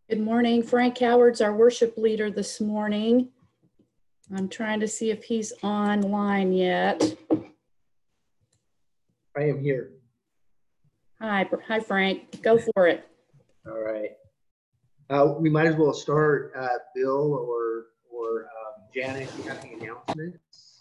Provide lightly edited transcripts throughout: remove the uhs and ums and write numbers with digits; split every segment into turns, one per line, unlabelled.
Good morning. Frank Howard's our worship leader this morning. I'm trying to see if he's online yet.
I am here.
Hi, Frank. Go for it.
All right. We might as well start, Bill or Janet, if you have any announcements.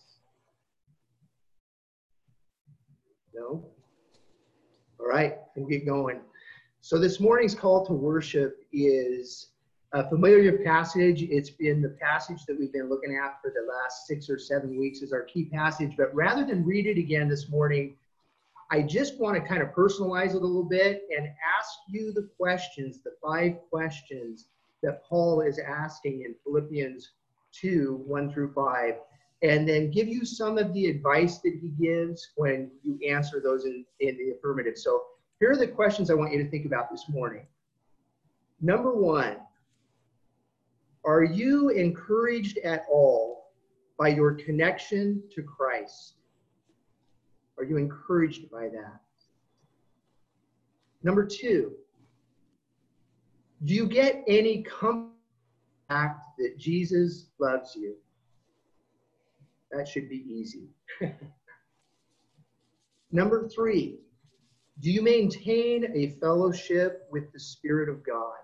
No? All right, we'll get going. So this morning's call to worship is a familiar passage. It's been the passage that we've been looking at for the last 6 or 7 weeks as our key passage. But rather than read it again this morning, I just want to kind of personalize it a little bit and ask you the questions, the 5 questions that Paul is asking in Philippians 2, 1 through 5, and then give you some of the advice that he gives when you answer those in the affirmative. So here are the questions I want you to think about this morning. Number 1, are you encouraged at all by your connection to Christ? Are you encouraged by that? Number 2, do you get any comfort in the fact that Jesus loves you? That should be easy. Number 3, do you maintain a fellowship with the Spirit of God?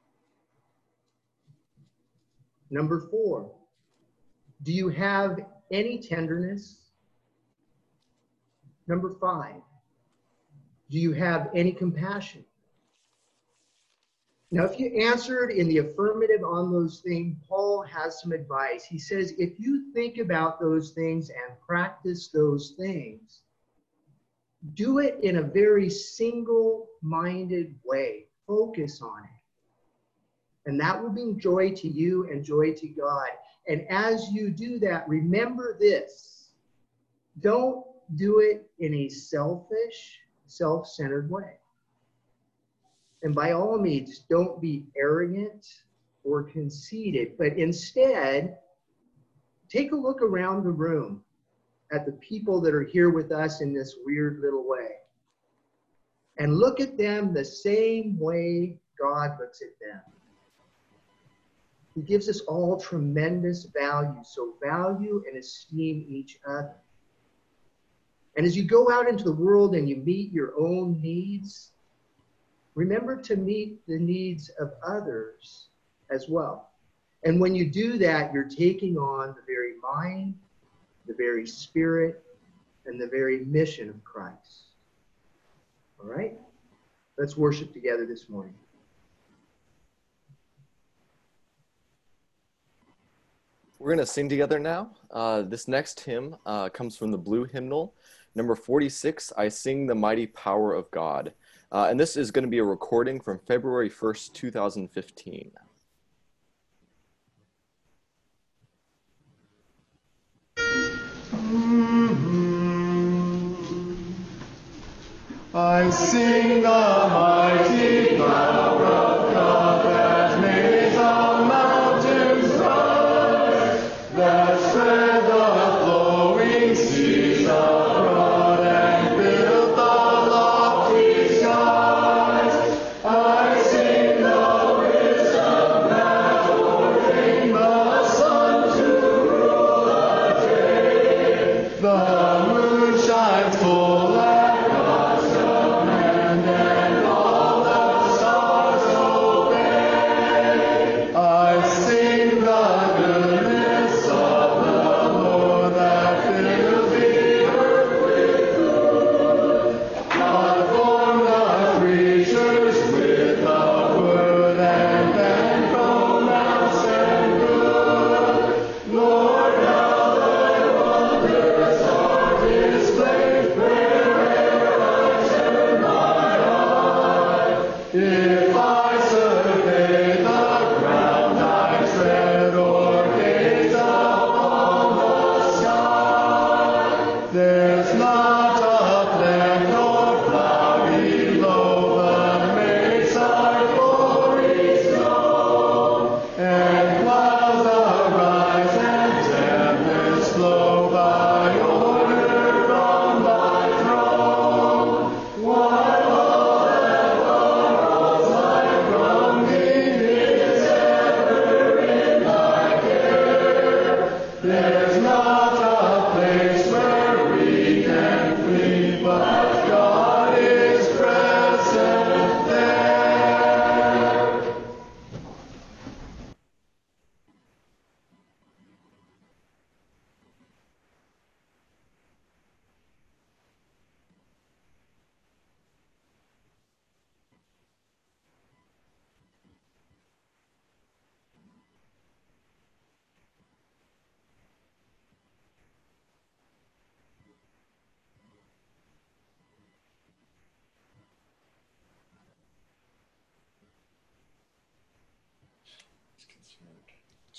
Number 4, do you have any tenderness? Number 5, do you have any compassion? Now, if you answered in the affirmative on those things, Paul has some advice. He says, if you think about those things and practice those things, do it in a very single-minded way. Focus on it. And that will bring joy to you and joy to God. And as you do that, remember this. Don't do it in a selfish, self-centered way. And by all means, don't be arrogant or conceited, but instead, take a look around the room at the people that are here with us in this weird little way. And look at them the same way God looks at them. He gives us all tremendous value, so value and esteem each other. And as you go out into the world and you meet your own needs, remember to meet the needs of others as well. And when you do that, you're taking on the very mind, the very spirit, and the very mission of Christ. All right? Let's worship together this morning.
We're going to sing together now. This next hymn comes from the Blue Hymnal, number 46, I Sing the Mighty Power of God. And this is going to be a recording from February 1st, 2015.
I sing the mighty power of God that made the mountains rise, that spread the flowing seas abroad and built the lofty skies. I sing the wisdom that ordained the sun to rule the day. The moon shines full and God's command, and all the stars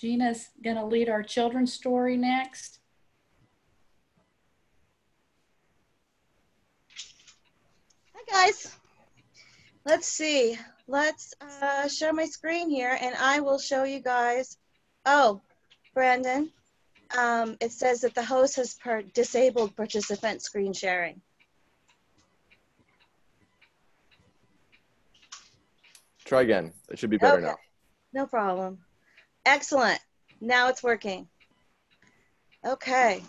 Gina's going to lead our children's story next.
Hi, guys. Let's see. Let's share my screen here, and I will show you guys. Oh, Brandon, it says that the host has disabled participant screen sharing.
Try again. It should be better
Okay.
now.
No problem. Excellent. Now it's working. Okay.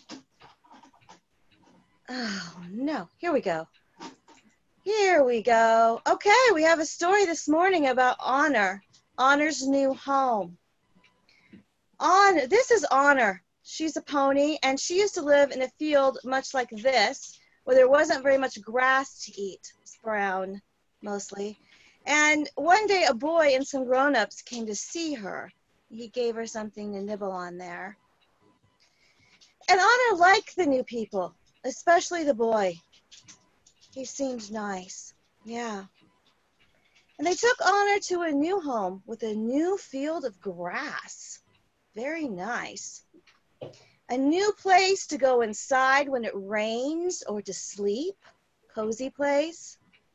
Oh, no. Here we go. Here we go. Okay, we have a story this morning about Honor. Honor's new home. This is Honor. She's a pony, and she used to live in a field much like this, where there wasn't very much grass to eat. It's brown, mostly. And one day, a boy and some grown-ups came to see her. He gave her something to nibble on there. And Honor liked the new people, especially the boy. He seemed nice. Yeah. And they took Honor to a new home with a new field of grass. Very nice. A new place to go inside when it rains or to sleep. Cozy place.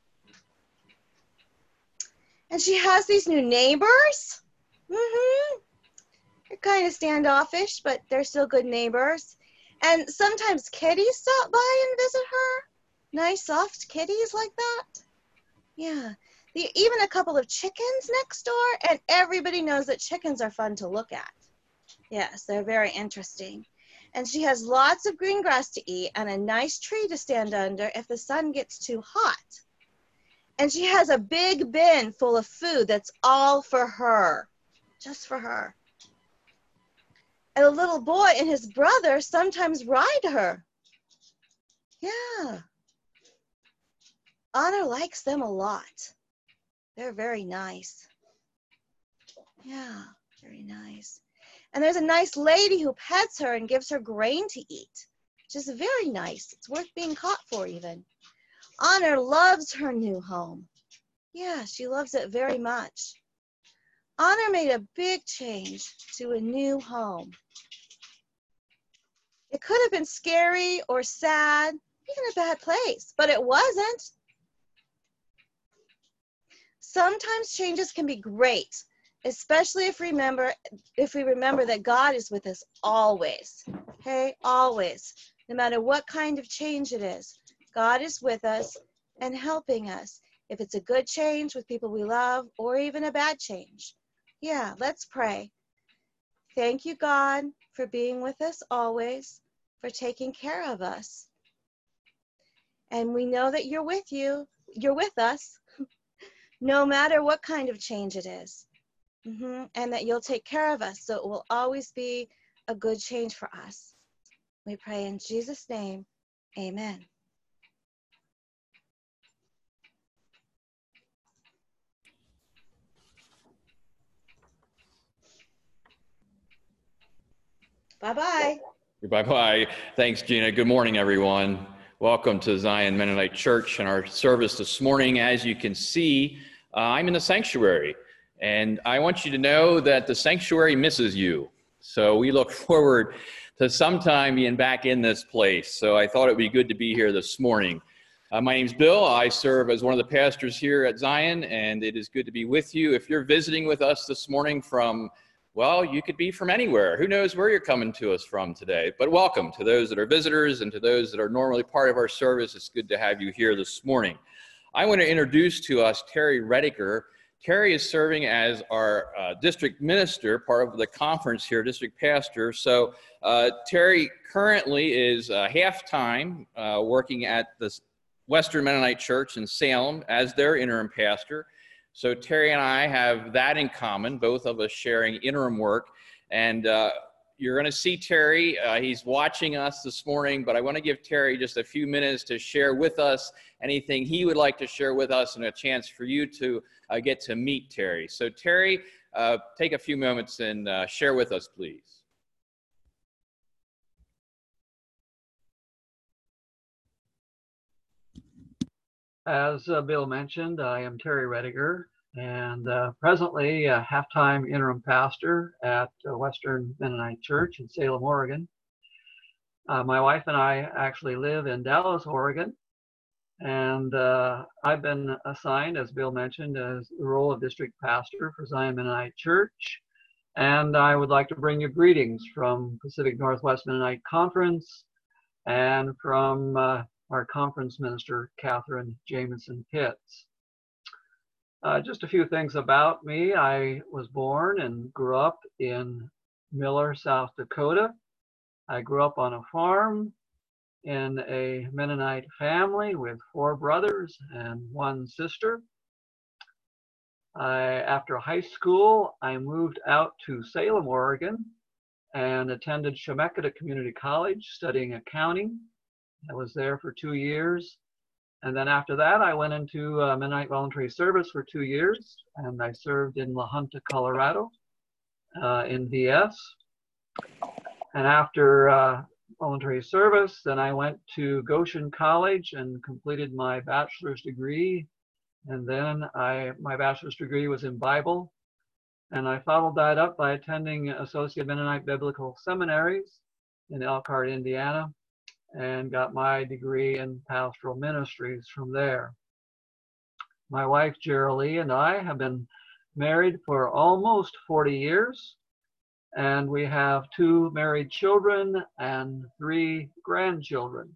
And she has these new neighbors. They're kind of standoffish, but they're still good neighbors. And sometimes kitties stop by and visit her. Nice, soft kitties like that. Yeah. Even a couple of chickens next door, and everybody knows that chickens are fun to look at. Yes, they're very interesting. And she has lots of green grass to eat and a nice tree to stand under if the sun gets too hot. And she has a big bin full of food that's all for her, just for her. And a little boy and his brother sometimes ride her. Yeah. Honor likes them a lot. They're very nice. Yeah, very nice. And there's a nice lady who pets her and gives her grain to eat, which is very nice. It's worth being caught for even. Honor loves her new home. Yeah, she loves it very much. Honor made a big change to a new home. It could have been scary or sad, even a bad place, but it wasn't. Sometimes changes can be great, especially if we remember that God is with us always. Okay, always. No matter what kind of change it is, God is with us and helping us. If it's a good change with people we love or even a bad change. Yeah, let's pray. Thank you, God, for being with us always, for taking care of us. And we know that you're with us, no matter what kind of change it is. And that you'll take care of us, so it will always be a good change for us. We pray in Jesus' name, amen. Bye-bye.
Bye-bye. Thanks, Gina. Good morning, everyone. Welcome to Zion Mennonite Church and our service this morning. As you can see, I'm in the sanctuary, and I want you to know that the sanctuary misses you. So we look forward to sometime being back in this place. So I thought it would be good to be here this morning. My name's Bill. I serve as one of the pastors here at Zion, and it is good to be with you. If you're visiting with us this morning from well, you could be from anywhere. Who knows where you're coming to us from today? But welcome to those that are visitors and to those that are normally part of our service. It's good to have you here this morning. I want to introduce to us Terry Rediger. Terry is serving as our district minister, part of the conference here, district pastor. So Terry currently is half-time working at the Western Mennonite Church in Salem as their interim pastor. So Terry and I have that in common, both of us sharing interim work. And you're going to see Terry. He's watching us this morning, but I want to give Terry just a few minutes to share with us anything he would like to share with us and a chance for you to get to meet Terry. So Terry, take a few moments and share with us, please.
As Bill mentioned, I am Terry Rediger, and presently a half-time interim pastor at Western Mennonite Church in Salem, Oregon. My wife and I actually live in Dallas, Oregon, and I've been assigned, as Bill mentioned, as the role of district pastor for Zion Mennonite Church. And I would like to bring you greetings from Pacific Northwest Mennonite Conference and from our conference minister, Catherine Jamison Pitts. Just a few things about me. I was born and grew up in Miller, South Dakota. I grew up on a farm in a Mennonite family with 4 brothers and 1 sister. After high school, I moved out to Salem, Oregon, and attended Chemeketa Community College studying accounting. I was there for 2 years. And then after that, I went into Mennonite Voluntary Service for 2 years, and I served in La Junta, Colorado, in VS. And after voluntary service, then I went to Goshen College and completed my bachelor's degree. And then my bachelor's degree was in Bible. And I followed that up by attending Associate Mennonite Biblical Seminaries in Elkhart, Indiana, and got my degree in pastoral ministries from there. My wife, Geraldine, and I have been married for almost 40 years, and we have 2 married children and 3 grandchildren.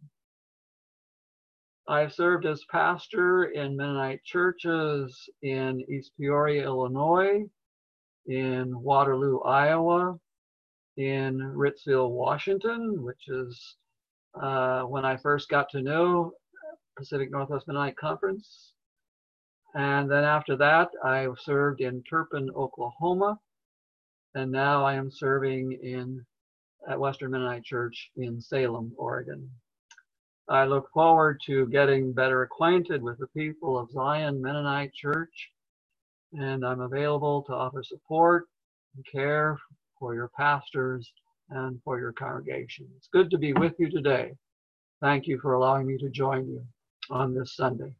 I've served as pastor in Mennonite churches in East Peoria, Illinois, in Waterloo, Iowa, in Ritzville, Washington, which is when I first got to know Pacific Northwest Mennonite Conference. And then after that, I served in Turpin, Oklahoma. And now I am serving at Western Mennonite Church in Salem, Oregon. I look forward to getting better acquainted with the people of Zion Mennonite Church, and I'm available to offer support and care for your pastors and for your congregation. It's good to be with you today. Thank you for allowing me to join you on this Sunday.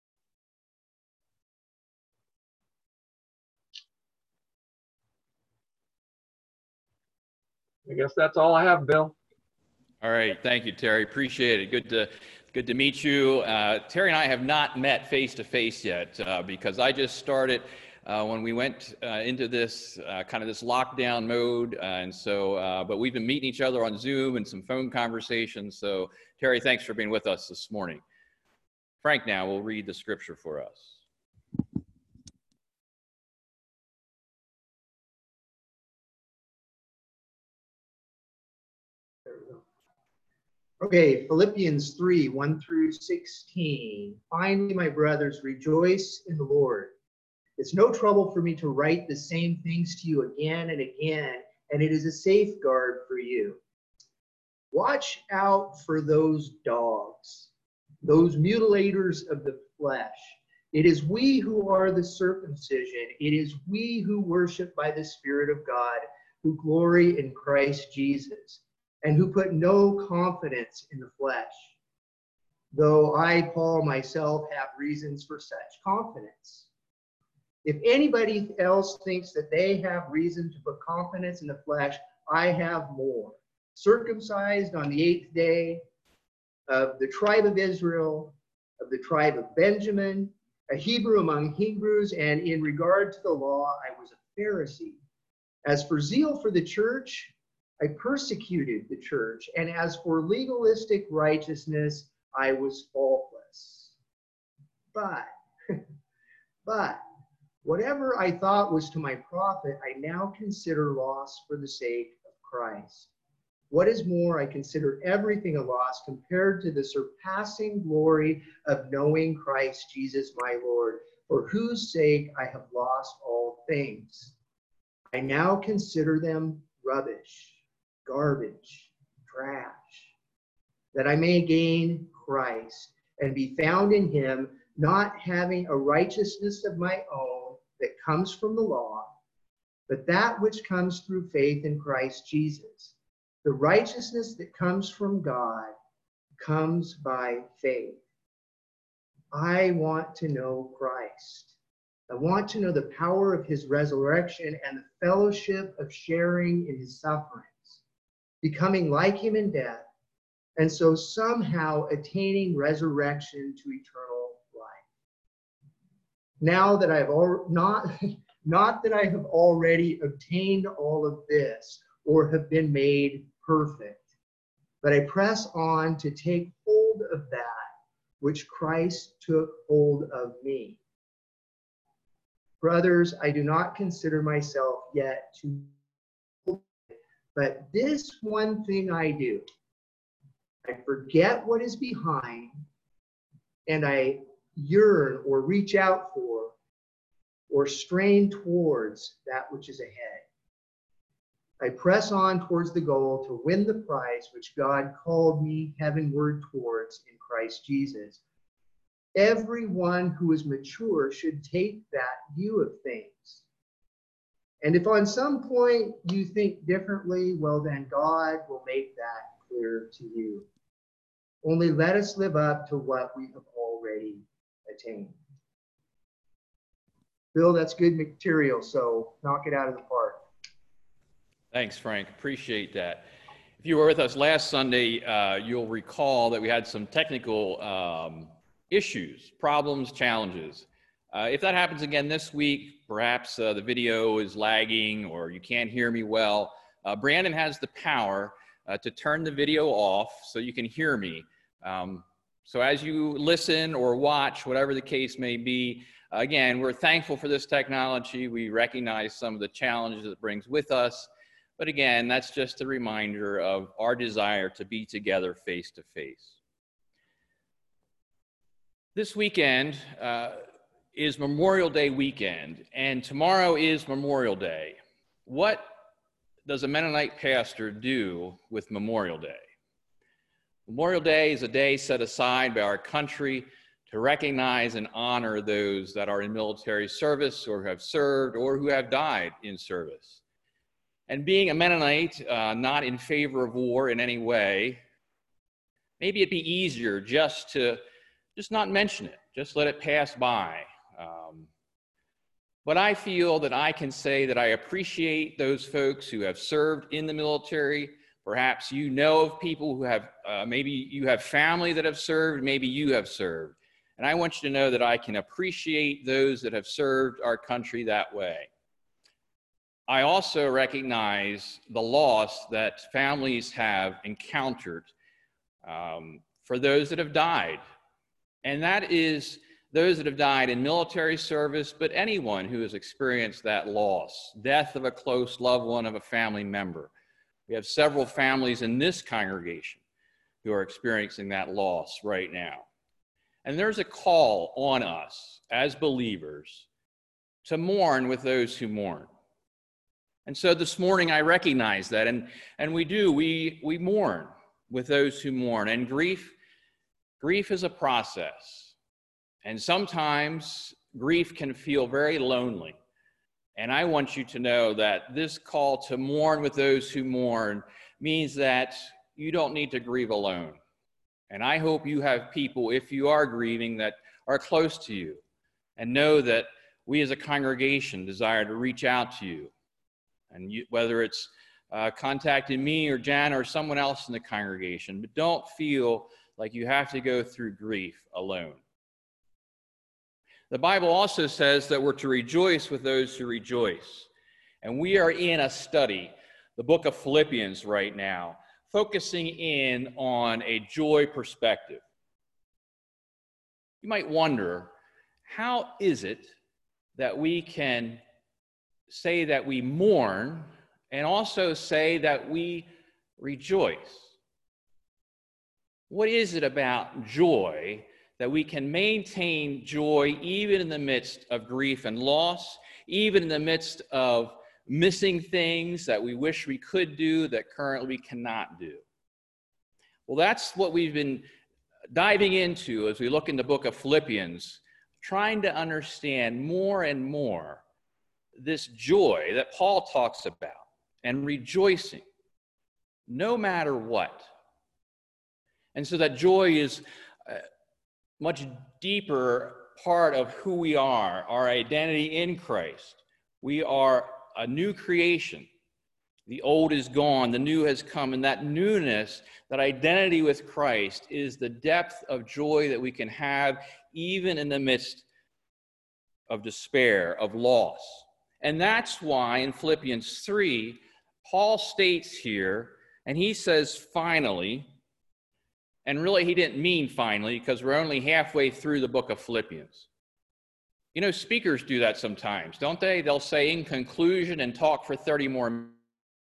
I guess that's all I have, Bill.
All right, thank you, Terry. Appreciate it. Good to meet you. Terry and I have not met face to face yet because I just started when we went into this kind of this lockdown mode, and so. But we've been meeting each other on Zoom and some phone conversations. So, Terry, thanks for being with us this morning. Frank now will read the scripture for us.
Okay, Philippians 3, 1 through 16. Finally, my brothers, rejoice in the Lord. It's no trouble for me to write the same things to you again and again, and it is a safeguard for you. Watch out for those dogs, those mutilators of the flesh. It is we who are the circumcision. It is we who worship by the Spirit of God, who glory in Christ Jesus, and who put no confidence in the flesh. Though I, Paul, myself, have reasons for such confidence. If anybody else thinks that they have reason to put confidence in the flesh, I have more. Circumcised on the 8th day, of the tribe of Israel, of the tribe of Benjamin, a Hebrew among Hebrews, and in regard to the law, I was a Pharisee. As for zeal for the church, I persecuted the church, and as for legalistic righteousness, I was faultless. But whatever I thought was to my profit, I now consider loss for the sake of Christ. What is more, I consider everything a loss compared to the surpassing glory of knowing Christ Jesus my Lord, for whose sake I have lost all things. I now consider them rubbish, garbage, trash, that I may gain Christ and be found in him, not having a righteousness of my own that comes from the law, but that which comes through faith in Christ Jesus. The righteousness that comes from God comes by faith. I want to know Christ, I want to know the power of his resurrection and the fellowship of sharing in his sufferings, becoming like him in death, and so somehow attaining resurrection to eternal life. Now that I have not that I have already obtained all of this or have been made perfect, but I press on to take hold of that which Christ took hold of me. Brothers, I do not consider myself yet to, but this one thing I do, I forget what is behind, and I yearn or reach out for or strain towards that which is ahead. I press on towards the goal to win the prize which God called me heavenward towards in Christ Jesus. Everyone who is mature should take that view of things. And if on some point you think differently, well, then God will make that clear to you. Only let us live up to what we have already attained. Bill, that's good material, so knock it out of the park.
Thanks, Frank. Appreciate that. If you were with us last Sunday, you'll recall that we had some technical issues, problems, challenges. If that happens again this week, perhaps the video is lagging or you can't hear me well, Brandon has the power to turn the video off so you can hear me. So as you listen or watch, whatever the case may be, again, we're thankful for this technology. We recognize some of the challenges it brings with us. But again, that's just a reminder of our desire to be together face to face. This weekend is Memorial Day weekend, and tomorrow is Memorial Day. What does a Mennonite pastor do with Memorial Day? Memorial Day is a day set aside by our country to recognize and honor those that are in military service or have served or who have died in service. And being a Mennonite, not in favor of war in any way, maybe it'd be easier just not mention it, just let it pass by. But I feel that I can say that I appreciate those folks who have served in the military. Perhaps you know of people who have, maybe you have family that have served, maybe you have served. And I want you to know that I can appreciate those that have served our country that way. I also recognize the loss that families have encountered for those that have died. And that is those that have died in military service, but anyone who has experienced that loss, death of a close loved one of a family member. We have several families in this congregation who are experiencing that loss right now. And there's a call on us as believers to mourn with those who mourn. And so this morning I recognize that, and we mourn with those who mourn. And grief is a process. And sometimes grief can feel very lonely. And I want you to know that this call to mourn with those who mourn means that you don't need to grieve alone. And I hope you have people, if you are grieving, that are close to you and know that we as a congregation desire to reach out to you. And whether it's contacting me or Jan or someone else in the congregation, but don't feel like you have to go through grief alone. The Bible also says that we're to rejoice with those who rejoice. And we are in a study, the book of Philippians right now, focusing in on a joy perspective. You might wonder, how is it that we can say that we mourn and also say that we rejoice? What is it about joy that we can maintain joy even in the midst of grief and loss, even in the midst of missing things that we wish we could do that currently we cannot do? Well, that's what we've been diving into as we look in the book of Philippians, trying to understand more and more this joy that Paul talks about and rejoicing no matter what. And so that joy is a much deeper part of who we are, our identity in Christ. We are a new creation. The old is gone, the new has come, and that newness, that identity with Christ, is the depth of joy that we can have even in the midst of despair, of loss. And that's why in Philippians 3, Paul states here, and he says finally, and really he didn't mean finally because we're only halfway through the book of Philippians. You know, speakers do that sometimes, don't they? They'll say in conclusion and talk for 30 more minutes.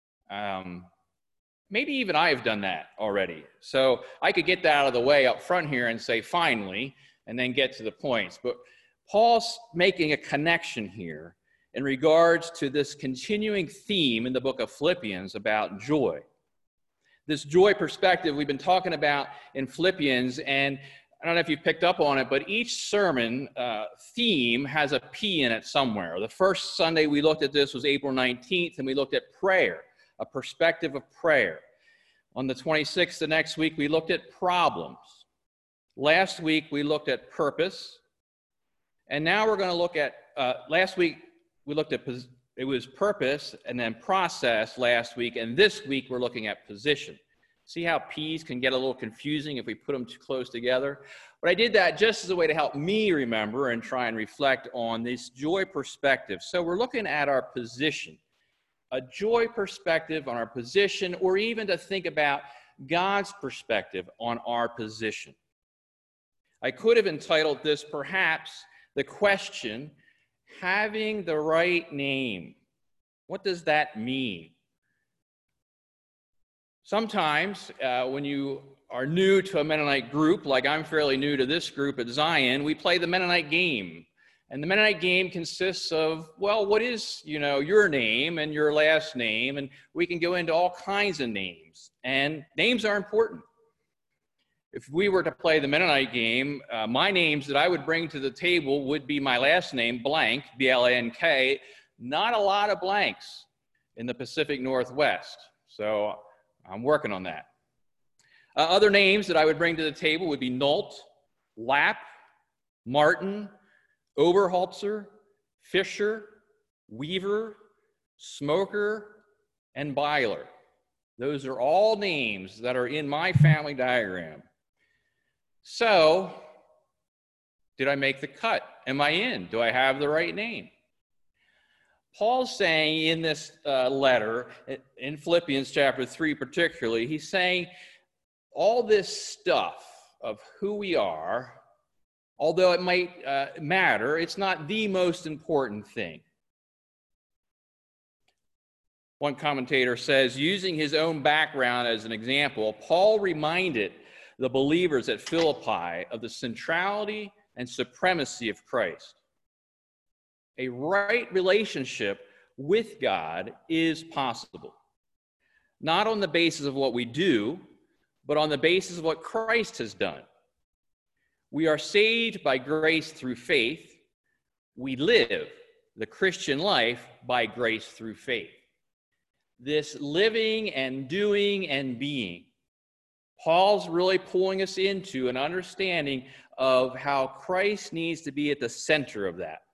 Maybe even I've done that already. So I could get that out of the way up front here and say finally, and then get to the points. But Paul's making a connection here in regards to this continuing theme in the book of Philippians about joy. This joy perspective we've been talking about in Philippians, and I don't know if you picked up on it, but each sermon theme has a P in it somewhere. The first Sunday we looked at this was April 19th, and we looked at prayer, a perspective of prayer. On the 26th, the next week, we looked at problems. Last week, we looked at purpose. And now we're going to look at, last week, we looked at, it was purpose and then process last week. And this week, we're looking at position. See how P's can get a little confusing if we put them too close together? But I did that just as a way to help me remember and try and reflect on this joy perspective. So we're looking at our position, a joy perspective on our position, or even to think about God's perspective on our position. I could have entitled this perhaps the question, having the right name. What does that mean? Sometimes when you are new to a Mennonite group, like I'm fairly new to this group at Zion, we play the Mennonite game. And the Mennonite game consists of, well, what is, your name and your last name? And we can go into all kinds of names. And names are important. If we were to play the Mennonite game, my names that I would bring to the table would be my last name, blank, B-L-A-N-K. Not a lot of blanks in the Pacific Northwest. So I'm working on that. Other names that I would bring to the table would be Nault, Lapp, Martin, Oberholzer, Fisher, Weaver, Smoker, and Byler. Those are all names that are in my family diagram. So, did I make the cut? Am I in? Do I have the right name? Paul's saying in this letter, in Philippians chapter 3 particularly, he's saying all this stuff of who we are, although it might matter, it's not the most important thing. One commentator says, using his own background as an example, Paul reminded the believers at Philippi of the centrality and supremacy of Christ. A right relationship with God is possible, not on the basis of what we do, but on the basis of what Christ has done. We are saved by grace through faith. We live the Christian life by grace through faith. This living and doing and being, Paul's really pulling us into an understanding of how Christ needs to be at the center of that.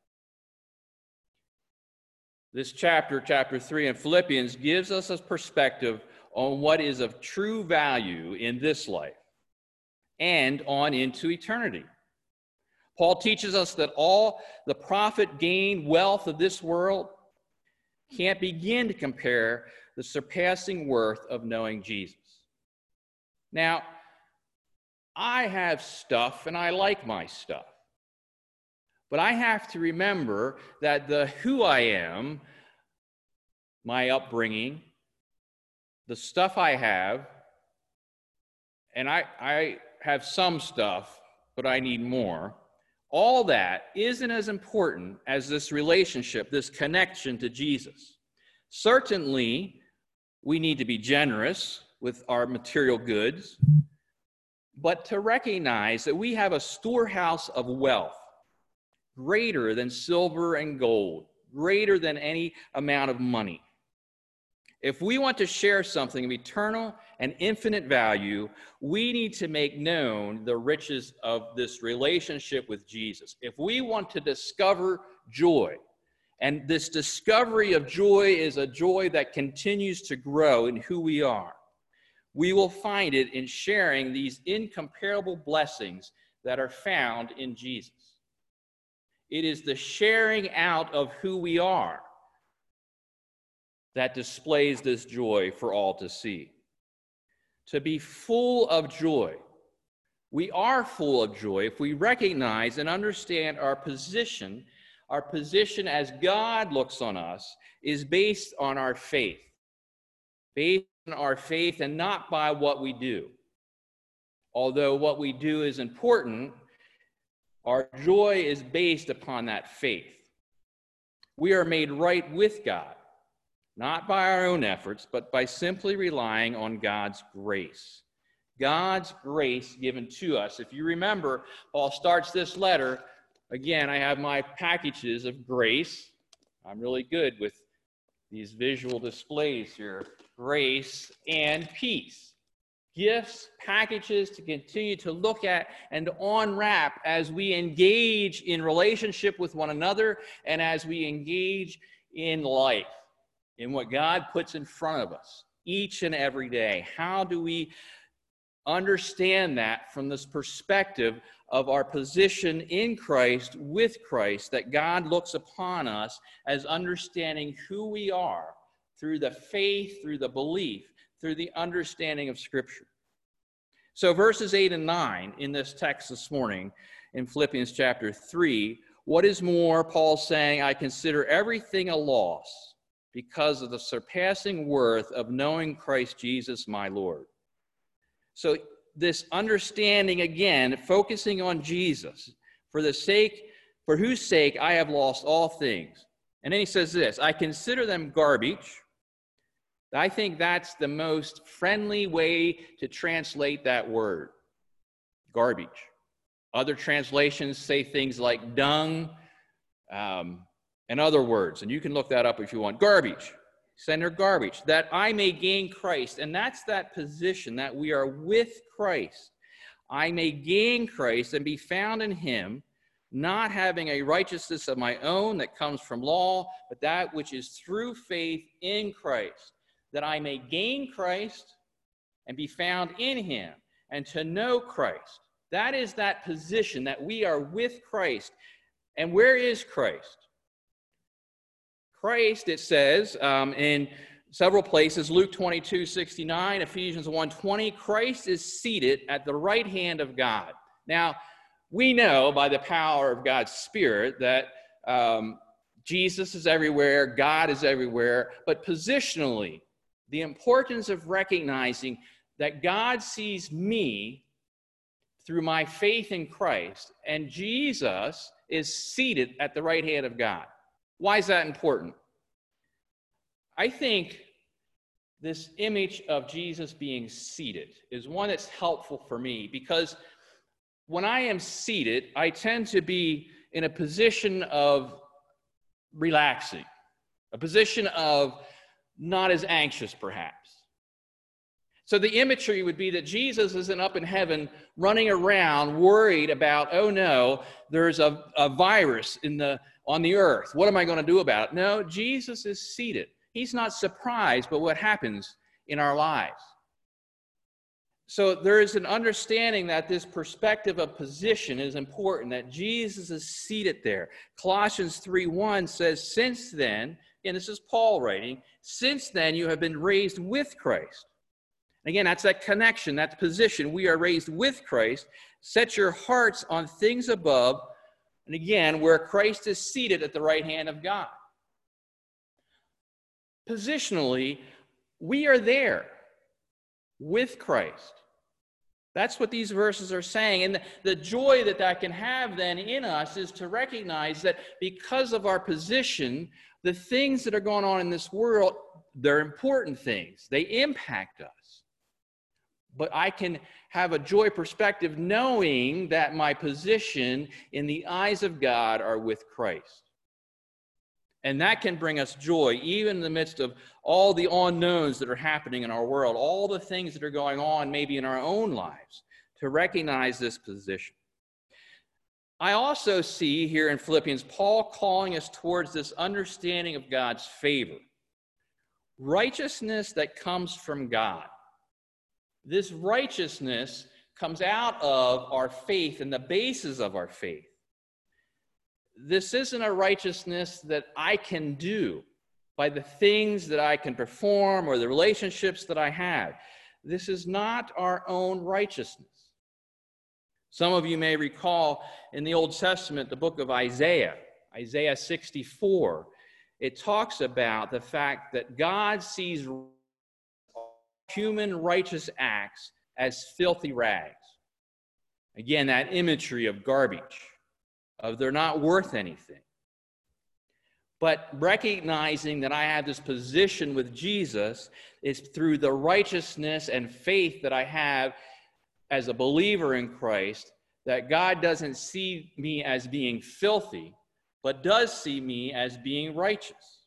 This chapter 3 in Philippians, gives us a perspective on what is of true value in this life and on into eternity. Paul teaches us that all the profit, gain, wealth of this world can't begin to compare the surpassing worth of knowing Jesus. Now, I have stuff and I like my stuff. But I have to remember that the who I am, my upbringing, the stuff I have, and I have some stuff, but I need more. All that isn't as important as this relationship, this connection to Jesus. Certainly, we need to be generous with our material goods, but to recognize that we have a storehouse of wealth greater than silver and gold, greater than any amount of money. If we want to share something of eternal and infinite value, we need to make known the riches of this relationship with Jesus. If we want to discover joy, and this discovery of joy is a joy that continues to grow in who we are, we will find it in sharing these incomparable blessings that are found in Jesus. It is the sharing out of who we are that displays this joy for all to see. To be full of joy. We are full of joy if we recognize and understand our position. Our position as God looks on us is based on our faith. Based on our faith and not by what we do. Although what we do is important, our joy is based upon that faith. We are made right with God. Not by our own efforts, but by simply relying on God's grace. God's grace given to us. If you remember, Paul starts this letter. Again, I have my packages of grace. I'm really good with these visual displays here. Grace and peace. Gifts, packages to continue to look at and to unwrap as we engage in relationship with one another and as we engage in life. In what God puts in front of us each and every day. How do we understand that from this perspective of our position in Christ, with Christ, that God looks upon us as understanding who we are through the faith, through the belief, through the understanding of Scripture. So verses 8 and 9 in this text this morning in Philippians chapter 3, what is more, Paul's saying, I consider everything a loss because of the surpassing worth of knowing Christ Jesus my Lord. So this understanding, again, focusing on Jesus, for whose sake I have lost all things. And then he says this, I consider them garbage. I think that's the most friendly way to translate that word, garbage. Other translations say things like dung, and other words, and you can look that up if you want. Garbage. Send her garbage. That I may gain Christ. And that's that position that we are with Christ. I may gain Christ and be found in him, not having a righteousness of my own that comes from law, but that which is through faith in Christ. That I may gain Christ and be found in him, and to know Christ. That is that position that we are with Christ. And where is Christ? Christ, it says in several places, Luke 22:69, Ephesians 1:20, Christ is seated at the right hand of God. Now, we know by the power of God's Spirit that Jesus is everywhere, God is everywhere, but positionally, the importance of recognizing that God sees me through my faith in Christ, and Jesus is seated at the right hand of God. Why is that important? I think this image of Jesus being seated is one that's helpful for me because when I am seated, I tend to be in a position of relaxing, a position of not as anxious perhaps. So the imagery would be that Jesus isn't up in heaven running around worried about, oh no, there's a virus on the earth. What am I going to do about it? No, Jesus is seated. He's not surprised by what happens in our lives. So there is an understanding that this perspective of position is important, that Jesus is seated there. Colossians 3:1 says, since then, and this is Paul writing, since then you have been raised with Christ. Again, that's that connection, that position. We are raised with Christ. Set your hearts on things above, and again, where Christ is seated at the right hand of God. Positionally, we are there with Christ. That's what these verses are saying. And the joy that can have then in us is to recognize that because of our position, the things that are going on in this world, they're important things. They impact us. But I can have a joy perspective knowing that my position in the eyes of God are with Christ. And that can bring us joy, even in the midst of all the unknowns that are happening in our world, all the things that are going on maybe in our own lives, to recognize this position. I also see here in Philippians, Paul calling us towards this understanding of God's favor. Righteousness that comes from God. This righteousness comes out of our faith and the basis of our faith. This isn't a righteousness that I can do by the things that I can perform or the relationships that I have. This is not our own righteousness. Some of you may recall in the Old Testament, the book of Isaiah, Isaiah 64. It talks about the fact that God sees human righteous acts as filthy rags. Again, that imagery of garbage, of they're not worth anything. But recognizing that I have this position with Jesus is through the righteousness and faith that I have as a believer in Christ, that God doesn't see me as being filthy, but does see me as being righteous.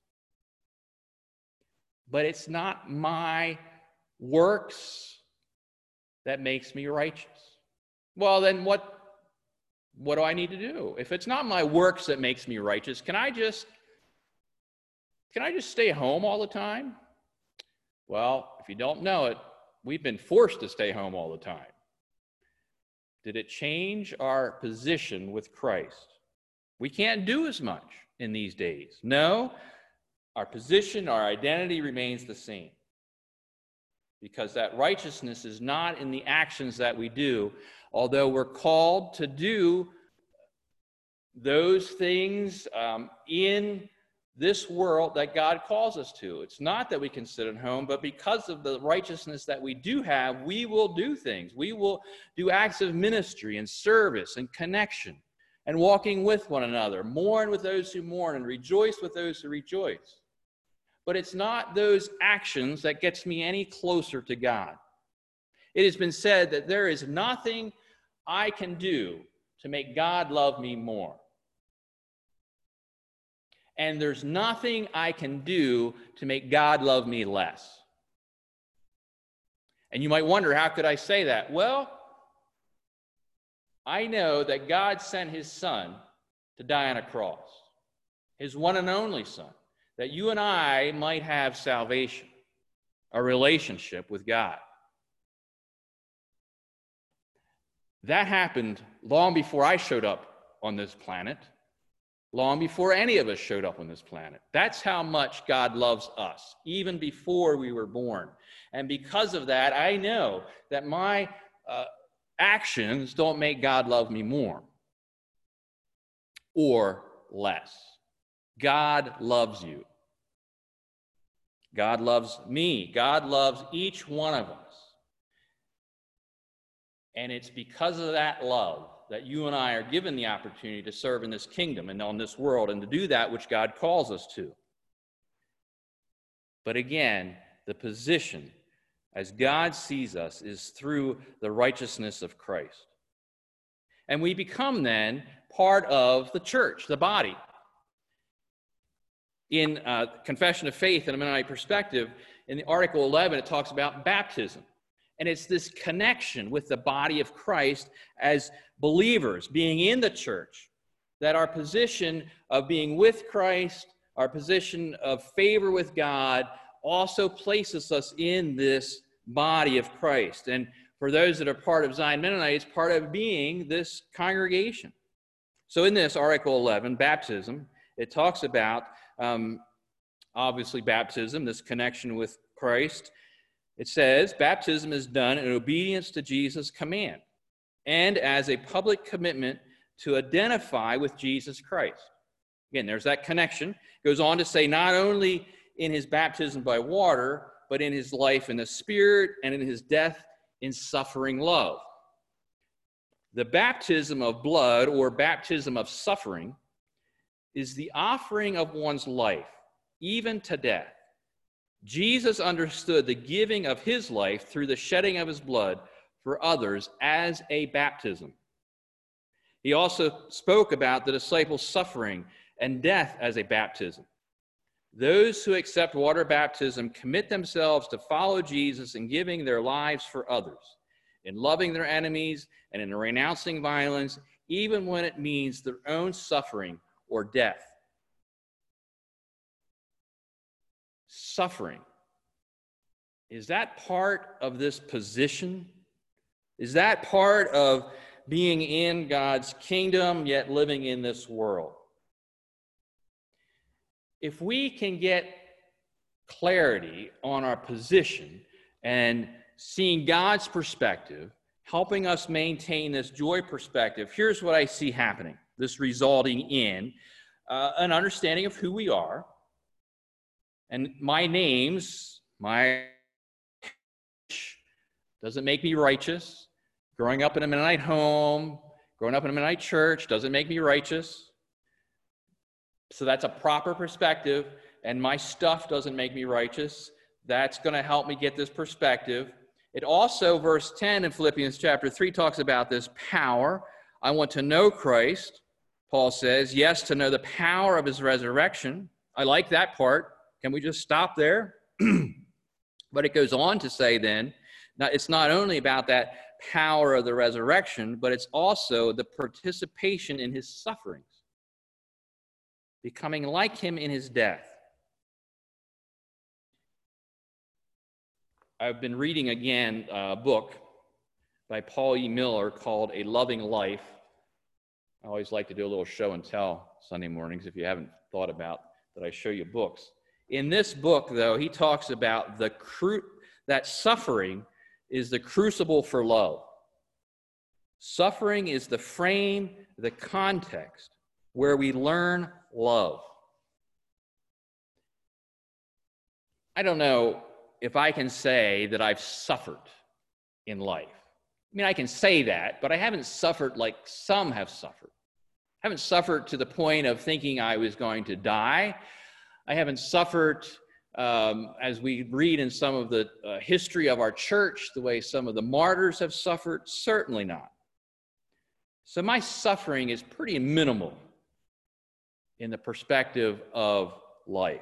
But it's not my works that makes me righteous. Well, then what do I need to do? If it's not my works that makes me righteous, can I just stay home all the time? Well, if you don't know it, we've been forced to stay home all the time. Did it change our position with Christ? We can't do as much in these days. No, our position, our identity remains the same. Because that righteousness is not in the actions that we do, although we're called to do those things in this world that God calls us to. It's not that we can sit at home, but because of the righteousness that we do have, we will do things. We will do acts of ministry and service and connection and walking with one another, mourn with those who mourn and rejoice with those who rejoice. But it's not those actions that gets me any closer to God. It has been said that there is nothing I can do to make God love me more. And there's nothing I can do to make God love me less. And you might wonder, how could I say that? Well, I know that God sent his son to die on a cross, his one and only son, that you and I might have salvation, a relationship with God. That happened long before I showed up on this planet, long before any of us showed up on this planet. That's how much God loves us, even before we were born. And because of that, I know that my actions don't make God love me more or less. God loves you. God loves me. God loves each one of us. And it's because of that love that you and I are given the opportunity to serve in this kingdom and on this world and to do that which God calls us to. But again, the position as God sees us is through the righteousness of Christ. And we become then part of the church, the body. In Confession of Faith and a Mennonite Perspective, in the Article 11, it talks about baptism. And it's this connection with the body of Christ as believers, being in the church, that our position of being with Christ, our position of favor with God, also places us in this body of Christ. And for those that are part of Zion Mennonite, it's part of being this congregation. So in this Article 11, baptism, it talks about, obviously, baptism, this connection with Christ. It says, baptism is done in obedience to Jesus' command and as a public commitment to identify with Jesus Christ. Again, there's that connection. It goes on to say, not only in his baptism by water, but in his life in the Spirit and in his death in suffering love. The baptism of blood or baptism of suffering is the offering of one's life, even to death. Jesus understood the giving of his life through the shedding of his blood for others as a baptism. He also spoke about the disciples' suffering and death as a baptism. Those who accept water baptism commit themselves to follow Jesus in giving their lives for others, in loving their enemies, and in renouncing violence, even when it means their own suffering or death. Suffering. Is that part of this position? Is that part of being in God's kingdom, yet living in this world? If we can get clarity on our position and seeing God's perspective, helping us maintain this joy perspective, here's what I see happening. This resulting in an understanding of who we are. And my names, my doesn't make me righteous. Growing up in a Mennonite home, growing up in a Mennonite church doesn't make me righteous. So that's a proper perspective. And my stuff doesn't make me righteous. That's going to help me get this perspective. It also, verse 10 in Philippians chapter 3 talks about this power. I want to know Christ, Paul says. Yes, to know the power of his resurrection. I like that part. Can we just stop there? But it goes on to say then, now it's not only about that power of the resurrection, but it's also the participation in his sufferings, becoming like him in his death. I've been reading again a book by Paul E. Miller called A Loving Life. I always like to do a little show and tell Sunday mornings if you haven't thought about that I show you books. In this book, though, he talks about that suffering is the crucible for love. Suffering is the frame, the context where we learn love. I don't know if I can say that I've suffered in life. I mean, I can say that, but I haven't suffered like some have suffered. I haven't suffered to the point of thinking I was going to die. I haven't suffered, as we read in some of the history of our church, the way some of the martyrs have suffered. Certainly not. So my suffering is pretty minimal in the perspective of life.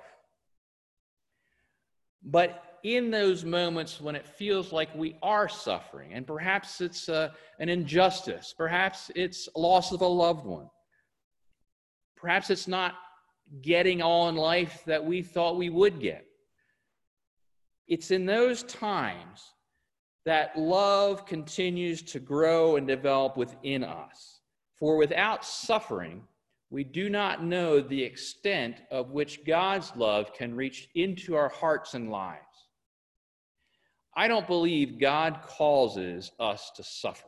But in those moments when it feels like we are suffering, and perhaps it's an injustice, perhaps it's loss of a loved one, perhaps it's not getting all in life that we thought we would get. It's in those times that love continues to grow and develop within us. For without suffering, we do not know the extent of which God's love can reach into our hearts and lives. I don't believe God causes us to suffer.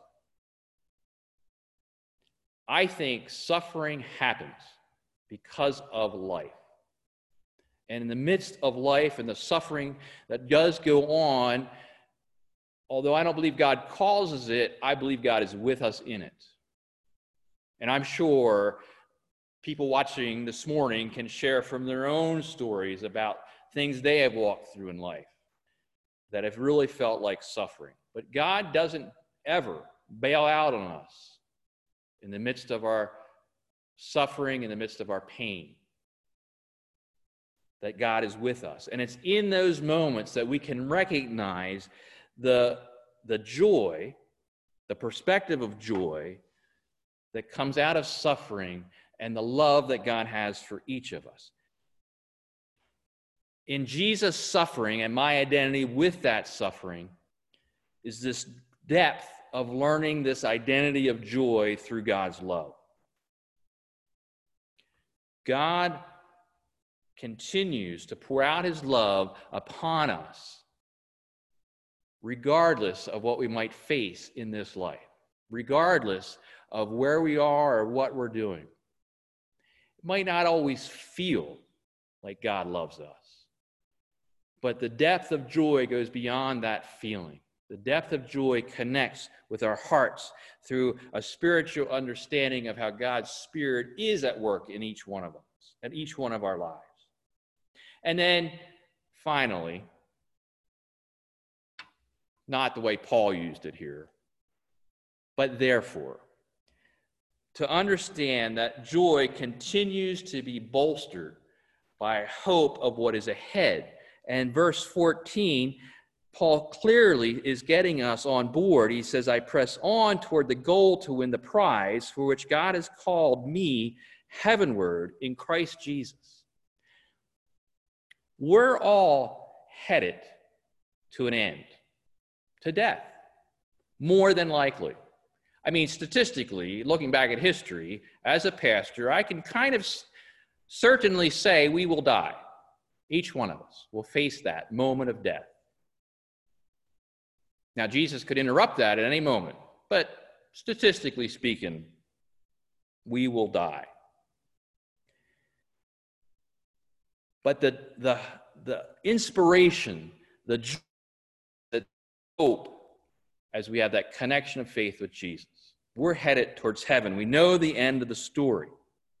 I think suffering happens because of life. And in the midst of life and the suffering that does go on, although I don't believe God causes it, I believe God is with us in it. And I'm sure people watching this morning can share from their own stories about things they have walked through in life that have really felt like suffering. But God doesn't ever bail out on us in the midst of our suffering, in the midst of our pain. That God is with us. And it's in those moments that we can recognize the joy, the perspective of joy that comes out of suffering and the love that God has for each of us. In Jesus' suffering and my identity with that suffering is this depth of learning this identity of joy through God's love. God continues to pour out his love upon us, regardless of what we might face in this life, regardless of where we are or what we're doing. It might not always feel like God loves us, but the depth of joy goes beyond that feeling. The depth of joy connects with our hearts through a spiritual understanding of how God's Spirit is at work in each one of us, at each one of our lives. And then, finally, not the way Paul used it here, but therefore, to understand that joy continues to be bolstered by hope of what is ahead. And verse 14, Paul clearly is getting us on board. He says, I press on toward the goal to win the prize for which God has called me heavenward in Christ Jesus. We're all headed to an end, to death, more than likely. I mean, statistically, looking back at history, as a pastor, I can kind of certainly say we will die. Each one of us will face that moment of death. Now, Jesus could interrupt that at any moment, but statistically speaking, we will die. But the inspiration, the hope, as we have that connection of faith with Jesus, we're headed towards heaven. We know the end of the story.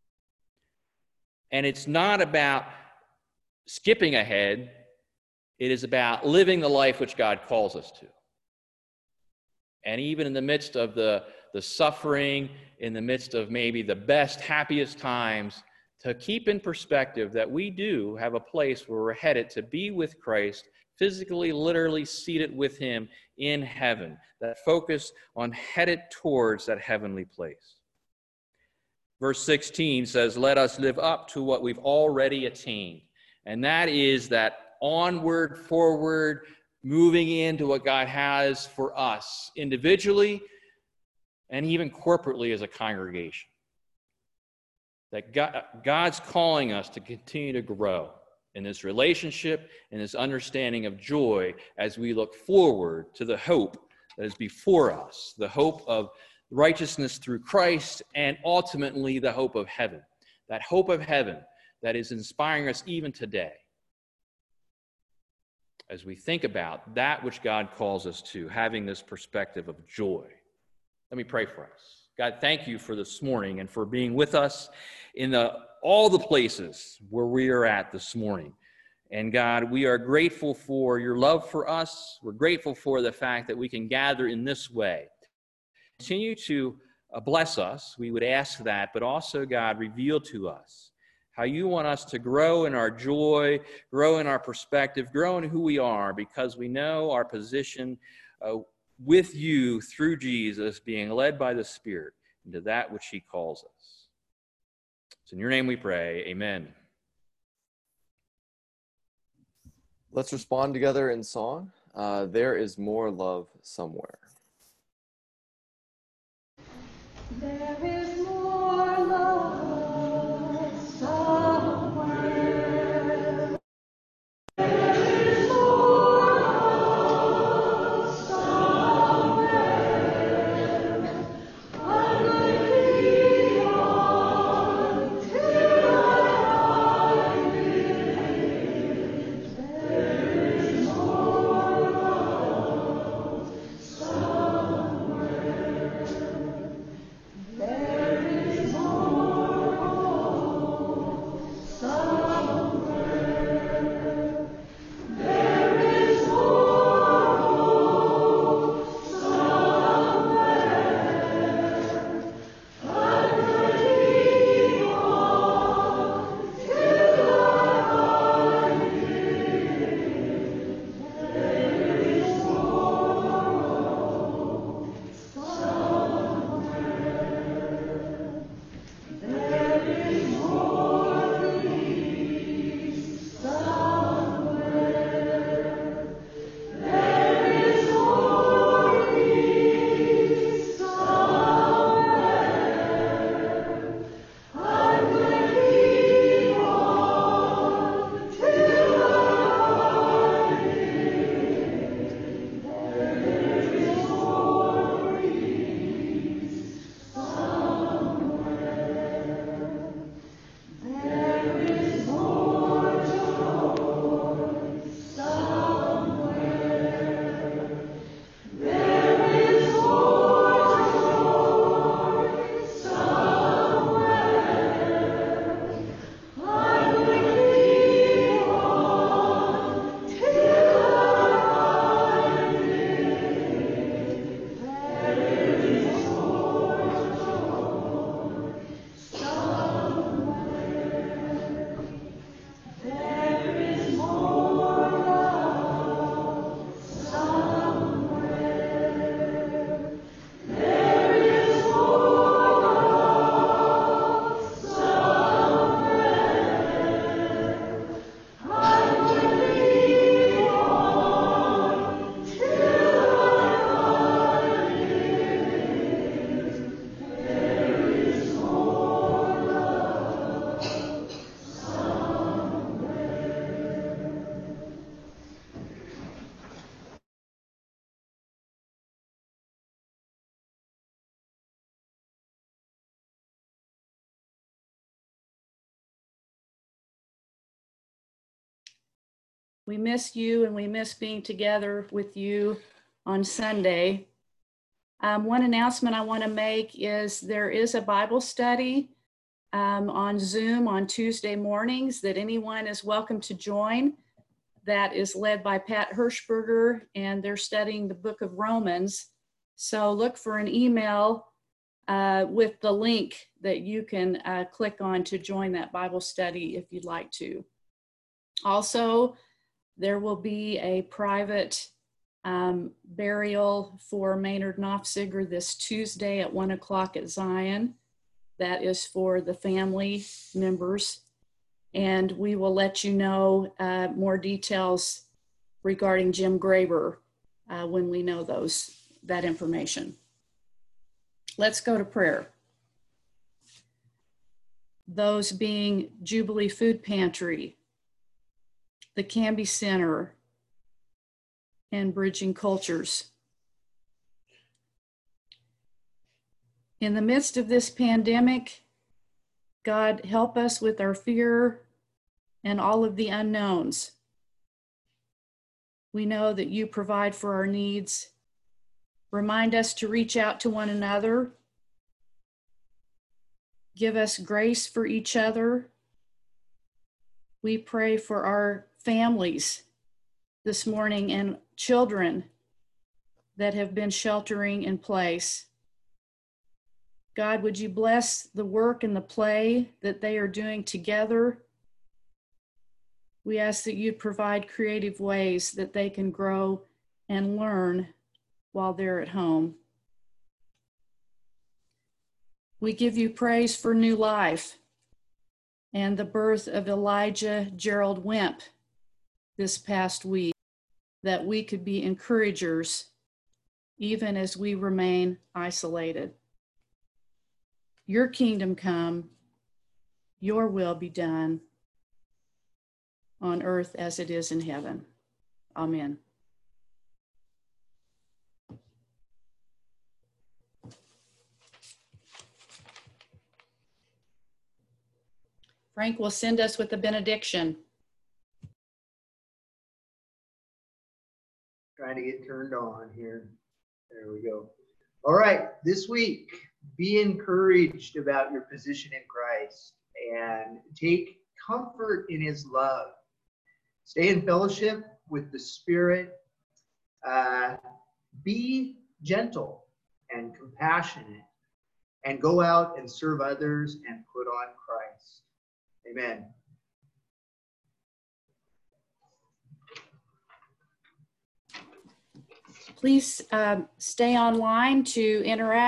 And it's not about skipping ahead. It is about living the life which God calls us to. And even in the midst of the suffering, in the midst of maybe the best, happiest times, to keep in perspective that we do have a place where we're headed to be with Christ, physically, literally seated with him in heaven. That focus on headed towards that heavenly place. Verse 16 says, let us live up to what we've already attained. And that is that onward, forward, moving into what God has for us individually and even corporately as a congregation. That God's calling us to continue to grow in this relationship and this understanding of joy as we look forward to the hope that is before us, the hope of righteousness through Christ, and ultimately the hope of heaven. That hope of heaven that is inspiring us even today as we think about that which God calls us to, having this perspective of joy. Let me pray for us. God, thank you for this morning and for being with us in all the places where we are at this morning. And God, we are grateful for your love for us. We're grateful for the fact that we can gather in this way. Continue to bless us. We would ask that, but also, God, reveal to us how you want us to grow in our joy, grow in our perspective, grow in who we are, because we know our position with you through Jesus, being led by the Spirit into that which he calls us. It's in your name we pray. Amen.
Let's respond together in song. There is more love somewhere.
There is more love somewhere. There is more love somewhere. I'm going to be on till I find it. There is more love somewhere.
We miss you and we miss being together with you on Sunday. One announcement I want to make is there is a Bible study on Zoom on Tuesday mornings that anyone is welcome to join. That is led by Pat Hirschberger, and they're studying the book of Romans. So look for an email with the link that you can click on to join that Bible study if you'd like to. Also, there will be a private burial for Maynard Knopfziger this Tuesday at 1 o'clock at Zion. That is for the family members. And we will let you know more details regarding Jim Graber when we know that information. Let's go to prayer. Those being Jubilee Food Pantry, the Canby Center, and Bridging Cultures. In the midst of this pandemic, God, help us with our fear and all of the unknowns. We know that you provide for our needs. Remind us to reach out to one another. Give us grace for each other. We pray for our families this morning and children that have been sheltering in place. God, would you bless the work and the play that they are doing together? We ask that you provide creative ways that they can grow and learn while they're at home. We give you praise for new life and the birth of Elijah Gerald Wimp this past week, that we could be encouragers even as we remain isolated. Your kingdom come, your will be done on earth as it is in heaven. Amen. Frank will send us with the benediction.
Trying to get turned on here. There we go. All right, this week, be encouraged about your position in Christ and take comfort in his love. Stay in fellowship with the Spirit. Be gentle and compassionate, and go out and serve others and put on Christ. Amen.
Please stay online to interact